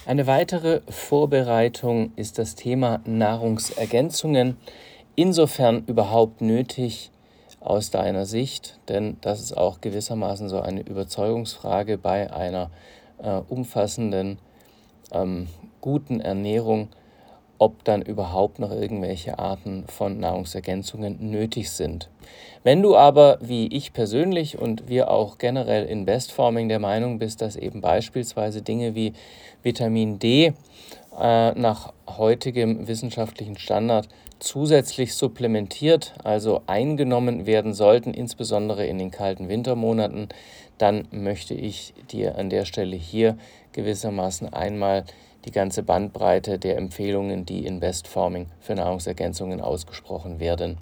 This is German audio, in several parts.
Eine weitere Vorbereitung ist das Thema Nahrungsergänzungen. Insofern überhaupt nötig aus deiner Sicht, denn das ist auch gewissermaßen so eine Überzeugungsfrage bei einer umfassenden, guten Ernährung, ob dann überhaupt noch irgendwelche Arten von Nahrungsergänzungen nötig sind. Wenn du aber, wie ich persönlich und wir auch generell in Bestforming der Meinung bist, dass eben beispielsweise Dinge wie Vitamin D nach heutigem wissenschaftlichen Standard zusätzlich supplementiert, also eingenommen werden sollten, insbesondere in den kalten Wintermonaten, dann möchte ich dir an der Stelle hier gewissermaßen einmal die ganze Bandbreite der Empfehlungen, die in Bestforming für Nahrungsergänzungen ausgesprochen werden,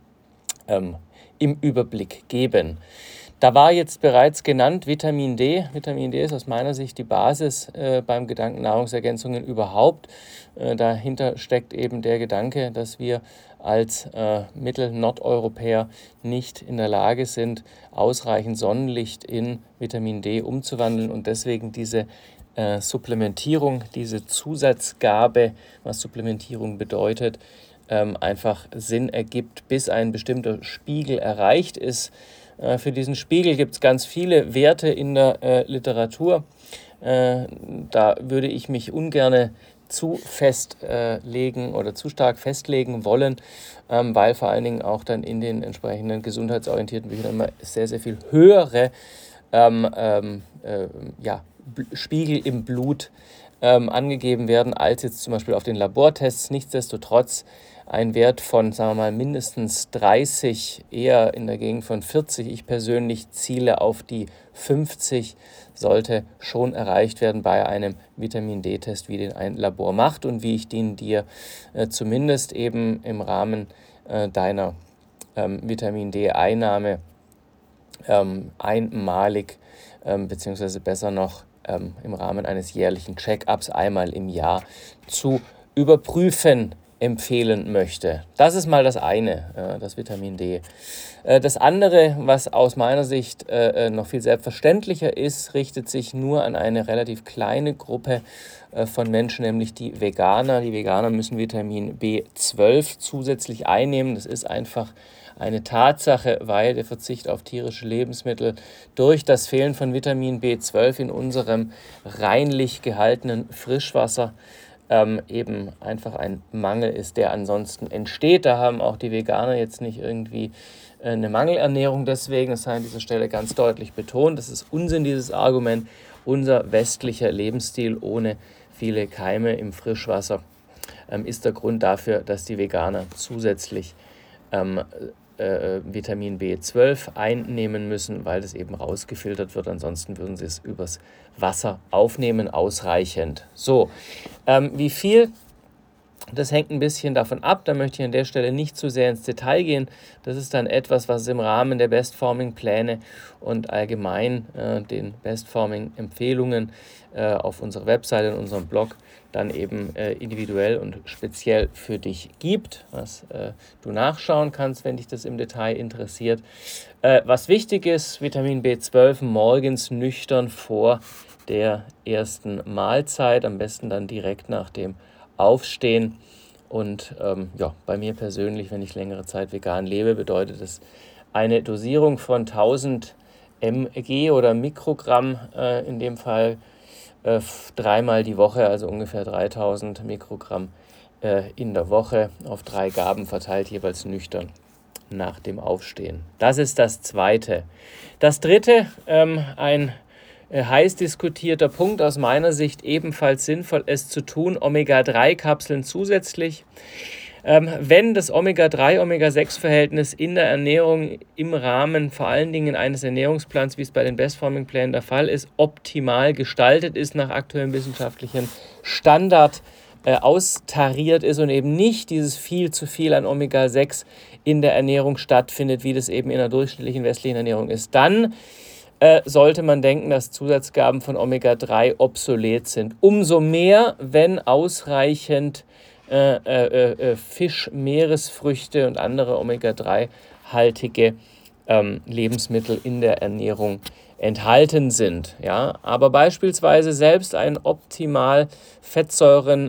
im Überblick geben. Da war jetzt bereits genannt Vitamin D. Vitamin D ist aus meiner Sicht die Basis beim Gedanken Nahrungsergänzungen überhaupt. Dahinter steckt eben der Gedanke, dass wir als Mittel-Nordeuropäer nicht in der Lage sind, ausreichend Sonnenlicht in Vitamin D umzuwandeln und deswegen diese Supplementierung, diese Zusatzgabe, was Supplementierung bedeutet, einfach Sinn ergibt, bis ein bestimmter Spiegel erreicht ist. Für diesen Spiegel gibt es ganz viele Werte in der Literatur. Da würde ich mich ungern zu festlegen oder zu stark festlegen wollen, weil vor allen Dingen auch dann in den entsprechenden gesundheitsorientierten Büchern immer sehr, sehr viel höhere Spiegel im Blut angegeben werden, als jetzt zum Beispiel auf den Labortests. Nichtsdestotrotz ein Wert von, sagen wir mal, mindestens 30, eher in der Gegend von 40. Ich persönlich ziele auf die 50, sollte schon erreicht werden bei einem Vitamin-D-Test, wie den ein Labor macht und wie ich den dir zumindest eben im Rahmen deiner Vitamin-D-Einnahme einmalig, beziehungsweise besser noch im Rahmen eines jährlichen Check-ups einmal im Jahr zu überprüfen empfehlen möchte. Das ist mal das eine, das Vitamin D. Das andere, was aus meiner Sicht noch viel selbstverständlicher ist, richtet sich nur an eine relativ kleine Gruppe von Menschen, nämlich die Veganer. Die Veganer müssen Vitamin B12 zusätzlich einnehmen. Das ist einfach eine Tatsache, weil der Verzicht auf tierische Lebensmittel durch das Fehlen von Vitamin B12 in unserem reinlich gehaltenen Frischwasser eben einfach ein Mangel ist, der ansonsten entsteht. Da haben auch die Veganer jetzt nicht irgendwie eine Mangelernährung deswegen. Das sei an dieser Stelle ganz deutlich betont. Das ist Unsinn, dieses Argument. Unser westlicher Lebensstil ohne viele Keime im Frischwasser ist der Grund dafür, dass die Veganer zusätzlich Vitamin B12 einnehmen müssen, weil das eben rausgefiltert wird. Ansonsten würden sie es übers Wasser aufnehmen, ausreichend. So, wie viel? Das hängt ein bisschen davon ab, da möchte ich an der Stelle nicht zu sehr ins Detail gehen. Das ist dann etwas, was im Rahmen der Bestforming-Pläne und allgemein den Bestforming-Empfehlungen auf unserer Webseite, in unserem Blog dann eben individuell und speziell für dich gibt, was du nachschauen kannst, wenn dich das im Detail interessiert. Was wichtig ist, Vitamin B12 morgens nüchtern vor der ersten Mahlzeit, am besten dann direkt nach dem Aufstehen. Und bei mir persönlich, wenn ich längere Zeit vegan lebe, bedeutet es eine Dosierung von 1000 mg oder Mikrogramm, in dem Fall dreimal die Woche, also ungefähr 3000 Mikrogramm in der Woche auf 3 Gaben verteilt, jeweils nüchtern nach dem Aufstehen. Das ist das Zweite. Das Dritte, ein heiß diskutierter Punkt, aus meiner Sicht ebenfalls sinnvoll, es zu tun, Omega-3-Kapseln zusätzlich. Wenn das Omega-3-Omega-6-Verhältnis in der Ernährung im Rahmen vor allen Dingen eines Ernährungsplans, wie es bei den Bestforming-Plänen der Fall ist, optimal gestaltet ist, nach aktuellem wissenschaftlichen Standard austariert ist und eben nicht dieses viel zu viel an Omega-6 in der Ernährung stattfindet, wie das eben in der durchschnittlichen westlichen Ernährung ist, dann sollte man denken, dass Zusatzgaben von Omega-3 obsolet sind. Umso mehr, wenn ausreichend Fisch, Meeresfrüchte und andere Omega-3-haltige Lebensmittel in der Ernährung enthalten sind. Ja? Aber beispielsweise selbst ein optimal Fettsäuren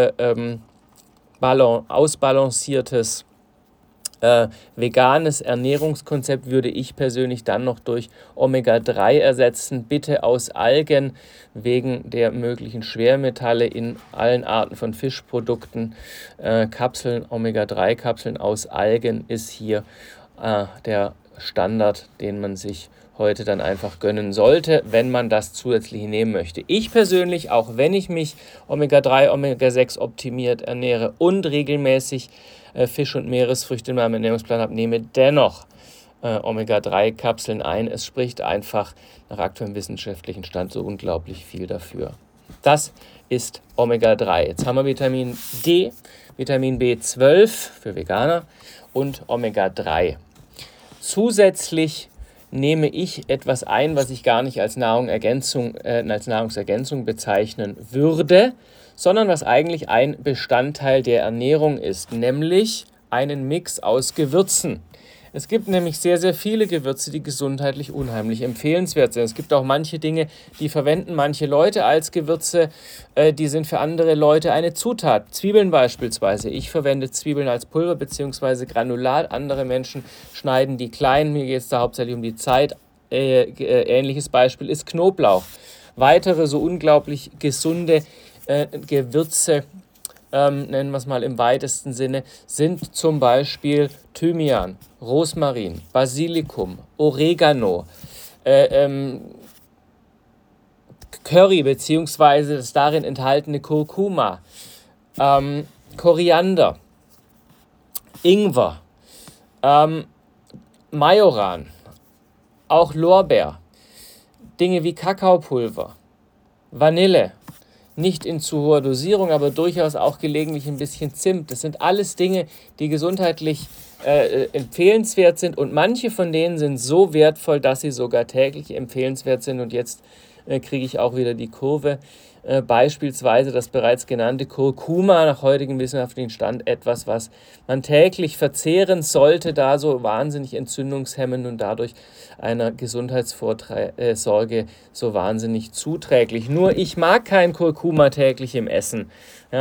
ausbalanciertes veganes Ernährungskonzept würde ich persönlich dann noch durch Omega-3 ersetzen, bitte aus Algen, wegen der möglichen Schwermetalle in allen Arten von Fischprodukten. Kapseln, Omega-3-Kapseln aus Algen ist hier der Standard, den man sich heute dann einfach gönnen sollte, wenn man das zusätzlich nehmen möchte. Ich persönlich, auch wenn ich mich Omega-3, Omega-6 optimiert ernähre und regelmäßig Fisch- und Meeresfrüchte in meinem Ernährungsplan habe, nehme dennoch Omega-3-Kapseln ein. Es spricht einfach nach aktuellem wissenschaftlichen Stand so unglaublich viel dafür. Das ist Omega-3. Jetzt haben wir Vitamin D, Vitamin B12 für Veganer und Omega-3. Zusätzlich nehme ich etwas ein, was ich gar nicht als Nahrungsergänzung bezeichnen würde, sondern was eigentlich ein Bestandteil der Ernährung ist, nämlich einen Mix aus Gewürzen. Es gibt nämlich sehr, sehr viele Gewürze, die gesundheitlich unheimlich empfehlenswert sind. Es gibt auch manche Dinge, die verwenden manche Leute als Gewürze, die sind für andere Leute eine Zutat. Zwiebeln beispielsweise. Ich verwende Zwiebeln als Pulver bzw. Granulat. Andere Menschen schneiden die klein. Mir geht es da hauptsächlich um die Zeit. Ähnliches Beispiel ist Knoblauch. Weitere so unglaublich gesunde Gewürze, nennen wir es mal im weitesten Sinne, sind zum Beispiel Thymian, Rosmarin, Basilikum, Oregano, Curry bzw. das darin enthaltene Kurkuma, Koriander, Ingwer, Majoran, auch Lorbeer, Dinge wie Kakaopulver, Vanille, nicht in zu hoher Dosierung, aber durchaus auch gelegentlich ein bisschen Zimt. Das sind alles Dinge, die gesundheitlich empfehlenswert sind und manche von denen sind so wertvoll, dass sie sogar täglich empfehlenswert sind. Und jetzt kriege ich auch wieder die Kurve. Beispielsweise das bereits genannte Kurkuma, nach heutigem wissenschaftlichen Stand etwas, was man täglich verzehren sollte, da so wahnsinnig entzündungshemmend und dadurch einer Gesundheitsvorsorge so wahnsinnig zuträglich. Nur ich mag kein Kurkuma täglich im Essen. Ja,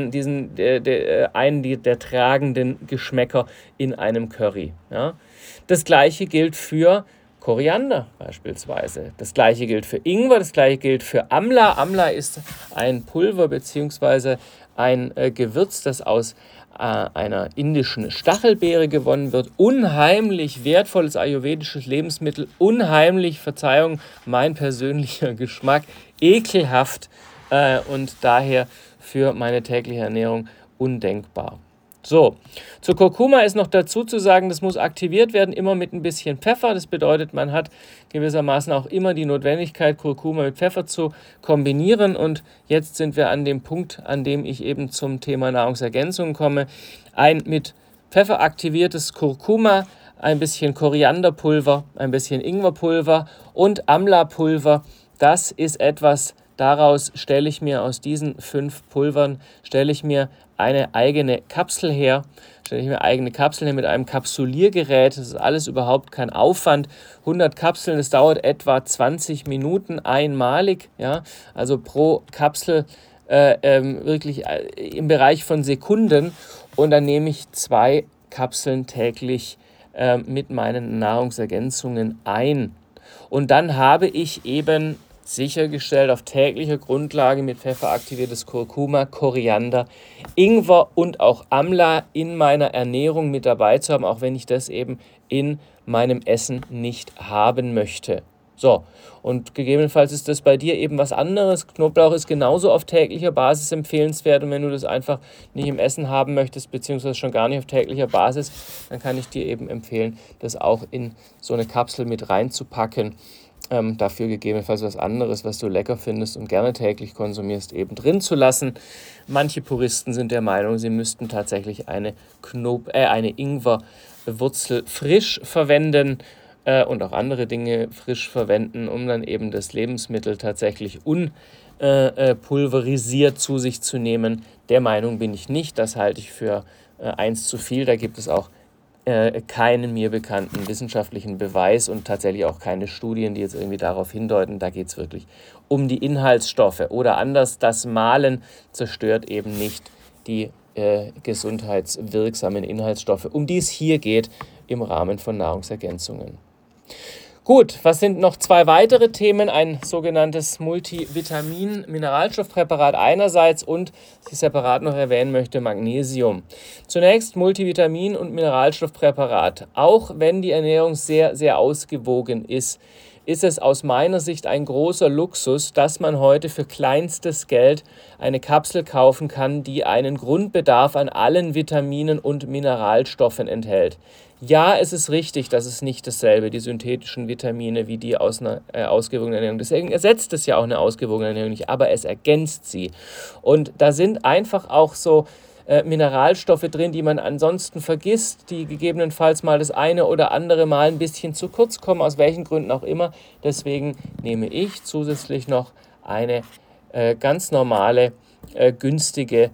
einen der tragenden Geschmäcker in einem Curry. Ja. Das gleiche gilt für Koriander beispielsweise. Das gleiche gilt für Ingwer, das gleiche gilt für Amla. Amla ist ein Pulver bzw. ein Gewürz, das aus einer indischen Stachelbeere gewonnen wird. Unheimlich wertvolles ayurvedisches Lebensmittel. Unheimlich, Verzeihung, mein persönlicher Geschmack, ekelhaft und daher für meine tägliche Ernährung undenkbar. So, zu Kurkuma ist noch dazu zu sagen, das muss aktiviert werden, immer mit ein bisschen Pfeffer. Das bedeutet, man hat gewissermaßen auch immer die Notwendigkeit, Kurkuma mit Pfeffer zu kombinieren. Und jetzt sind wir an dem Punkt, an dem ich eben zum Thema Nahrungsergänzung komme. Ein mit Pfeffer aktiviertes Kurkuma, ein bisschen Korianderpulver, ein bisschen Ingwerpulver und Amla-Pulver. Das ist etwas, daraus stelle ich mir aus diesen 5 Pulvern, eine eigene Kapsel her, mit einem Kapsuliergerät. Das ist alles überhaupt kein Aufwand. 100 Kapseln, das dauert etwa 20 Minuten einmalig, ja, also pro Kapsel wirklich im Bereich von Sekunden. Und dann nehme ich 2 Kapseln täglich mit meinen Nahrungsergänzungen ein. Und dann habe ich eben sichergestellt auf täglicher Grundlage mit Pfeffer aktiviertes Kurkuma, Koriander, Ingwer und auch Amla in meiner Ernährung mit dabei zu haben, auch wenn ich das eben in meinem Essen nicht haben möchte. So, und gegebenenfalls ist das bei dir eben was anderes. Knoblauch ist genauso auf täglicher Basis empfehlenswert und wenn du das einfach nicht im Essen haben möchtest, beziehungsweise schon gar nicht auf täglicher Basis, dann kann ich dir eben empfehlen, das auch in so eine Kapsel mit reinzupacken. Dafür gegebenenfalls was anderes, was du lecker findest und gerne täglich konsumierst, eben drin zu lassen. Manche Puristen sind der Meinung, sie müssten tatsächlich eine Ingwerwurzel frisch verwenden und auch andere Dinge frisch verwenden, um dann eben das Lebensmittel tatsächlich unpulverisiert zu sich zu nehmen. Der Meinung bin ich nicht, das halte ich für eins zu viel. Da gibt es auch keinen mir bekannten wissenschaftlichen Beweis und tatsächlich auch keine Studien, die jetzt irgendwie darauf hindeuten. Da geht es wirklich um die Inhaltsstoffe. Oder anders, das Mahlen zerstört eben nicht die gesundheitswirksamen Inhaltsstoffe, um die es hier geht im Rahmen von Nahrungsergänzungen. Gut, was sind noch 2 weitere Themen? Ein sogenanntes Multivitamin-Mineralstoffpräparat einerseits und, was ich separat noch erwähnen möchte, Magnesium. Zunächst Multivitamin- und Mineralstoffpräparat. Auch wenn die Ernährung sehr, sehr ausgewogen ist, ist es aus meiner Sicht ein großer Luxus, dass man heute für kleinstes Geld eine Kapsel kaufen kann, die einen Grundbedarf an allen Vitaminen und Mineralstoffen enthält. Ja, es ist richtig, dass es nicht dasselbe, die synthetischen Vitamine, wie die aus einer ausgewogenen Ernährung. Deswegen ersetzt es ja auch eine ausgewogene Ernährung nicht, aber es ergänzt sie. Und da sind einfach auch so Mineralstoffe drin, die man ansonsten vergisst, die gegebenenfalls mal das eine oder andere Mal ein bisschen zu kurz kommen, aus welchen Gründen auch immer. Deswegen nehme ich zusätzlich noch eine ganz normale, günstige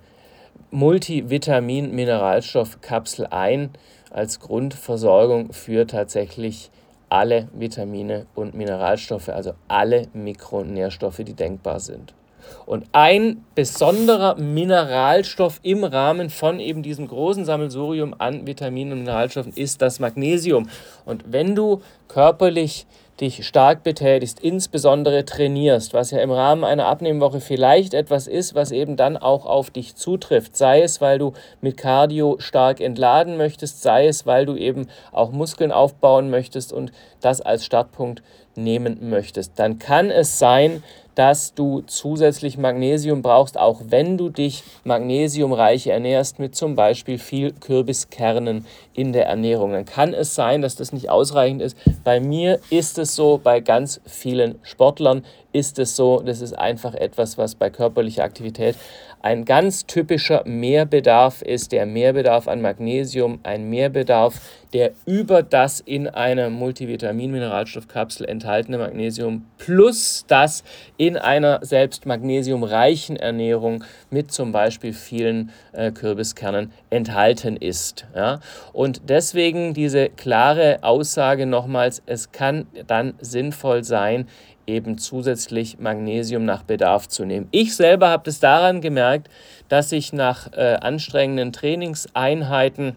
Multivitamin-Mineralstoffkapsel ein, als Grundversorgung für tatsächlich alle Vitamine und Mineralstoffe, also alle Mikronährstoffe, die denkbar sind. Und ein besonderer Mineralstoff im Rahmen von eben diesem großen Sammelsurium an Vitaminen und Mineralstoffen ist das Magnesium. Und wenn du körperlich dich stark betätigst, insbesondere trainierst, was ja im Rahmen einer Abnehmwoche vielleicht etwas ist, was eben dann auch auf dich zutrifft, sei es, weil du mit Cardio stark entladen möchtest, sei es, weil du eben auch Muskeln aufbauen möchtest und das als Startpunkt nehmen möchtest, dann kann es sein, dass du zusätzlich Magnesium brauchst, auch wenn du dich magnesiumreich ernährst mit zum Beispiel viel Kürbiskernen in der Ernährung. Dann kann es sein, dass das nicht ausreichend ist. Bei mir ist es so, bei ganz vielen Sportlern ist es so. Das ist einfach etwas, was bei körperlicher Aktivität ein ganz typischer Mehrbedarf ist, der Mehrbedarf an Magnesium, ein Mehrbedarf, der über das in einer Multivitamin-Mineralstoffkapsel enthaltene Magnesium plus das in einer selbst magnesiumreichen Ernährung mit zum Beispiel vielen Kürbiskernen enthalten ist. Ja? Und deswegen diese klare Aussage nochmals, es kann dann sinnvoll sein, eben zusätzlich Magnesium nach Bedarf zu nehmen. Ich selber habe das daran gemerkt, dass ich nach anstrengenden Trainingseinheiten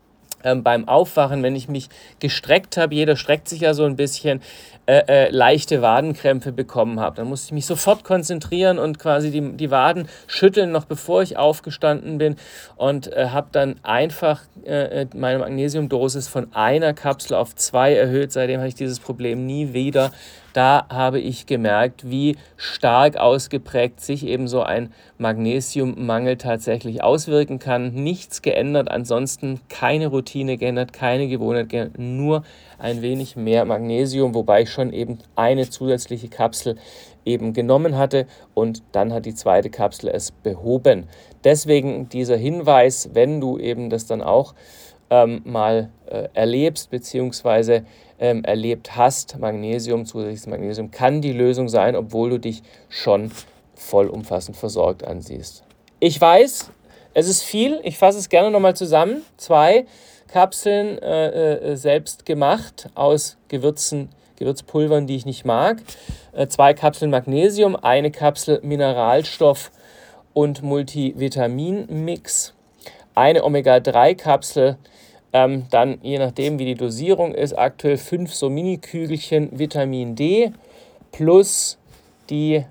beim Aufwachen, wenn ich mich gestreckt habe, jeder streckt sich ja so ein bisschen, leichte Wadenkrämpfe bekommen habe. Dann musste ich mich sofort konzentrieren und quasi die Waden schütteln, noch bevor ich aufgestanden bin und habe dann einfach meine Magnesiumdosis von einer Kapsel auf 2 erhöht. Seitdem habe ich dieses Problem nie wieder. Da habe ich gemerkt, wie stark ausgeprägt sich eben so ein Magnesiummangel tatsächlich auswirken kann. Nichts geändert, ansonsten keine Routine geändert, keine Gewohnheit geändert, nur ein wenig mehr Magnesium, wobei ich schon eben eine zusätzliche Kapsel eben genommen hatte und dann hat die zweite Kapsel es behoben. Deswegen dieser Hinweis, wenn du eben das dann auch mal erlebst bzw. Erlebt hast, zusätzliches Magnesium kann die Lösung sein, obwohl du dich schon vollumfassend versorgt ansiehst. Ich weiß, es ist viel, ich fasse es gerne nochmal zusammen. 2 Kapseln selbst gemacht aus Gewürzpulvern, die ich nicht mag. 2 Kapseln Magnesium, eine Kapsel Mineralstoff und Multivitamin-Mix, eine Omega-3-Kapsel, dann je nachdem wie die Dosierung ist, aktuell 5 so Mini-Kügelchen Vitamin D plus die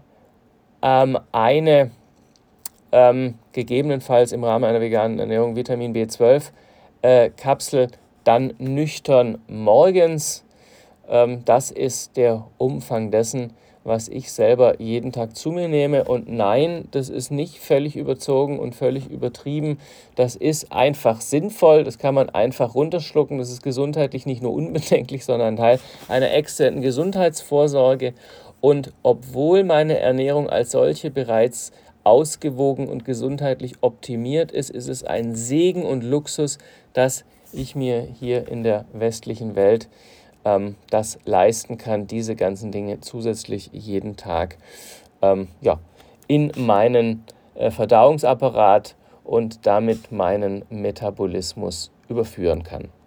eine gegebenenfalls im Rahmen einer veganen Ernährung Vitamin B12 Kapsel dann nüchtern morgens. Das ist der Umfang dessen, was ich selber jeden Tag zu mir nehme. Und nein, das ist nicht völlig überzogen und völlig übertrieben. Das ist einfach sinnvoll, das kann man einfach runterschlucken. Das ist gesundheitlich nicht nur unbedenklich, sondern ein Teil einer exzellenten Gesundheitsvorsorge. Und obwohl meine Ernährung als solche bereits ausgewogen und gesundheitlich optimiert ist, ist es ein Segen und Luxus, dass ich mir hier in der westlichen Welt das leisten kann, diese ganzen Dinge zusätzlich jeden Tag in meinen Verdauungsapparat und damit meinen Metabolismus überführen kann.